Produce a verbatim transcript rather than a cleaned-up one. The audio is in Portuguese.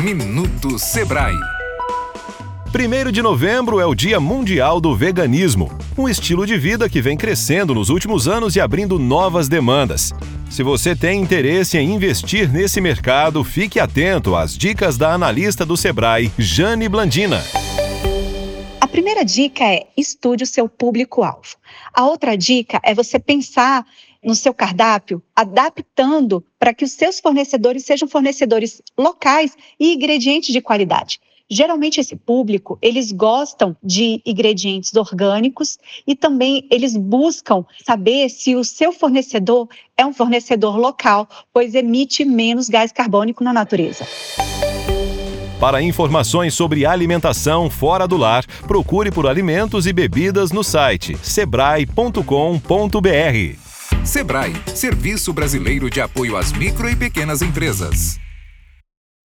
Minuto Sebrae. primeiro de novembro é o Dia Mundial do Veganismo, um estilo de vida que vem crescendo nos últimos anos e abrindo novas demandas. Se você tem interesse em investir nesse mercado, fique atento às dicas da analista do Sebrae, Jane Blandina. A primeira dica é estude o seu público-alvo. A outra dica é você pensar no seu cardápio, adaptando para que os seus fornecedores sejam fornecedores locais e ingredientes de qualidade. Geralmente esse público, eles gostam de ingredientes orgânicos e também eles buscam saber se o seu fornecedor é um fornecedor local, pois emite menos gás carbônico na natureza. Para informações sobre alimentação fora do lar, procure por alimentos e bebidas no site sebrae ponto com ponto br. Sebrae, Serviço Brasileiro de Apoio às Micro e Pequenas Empresas.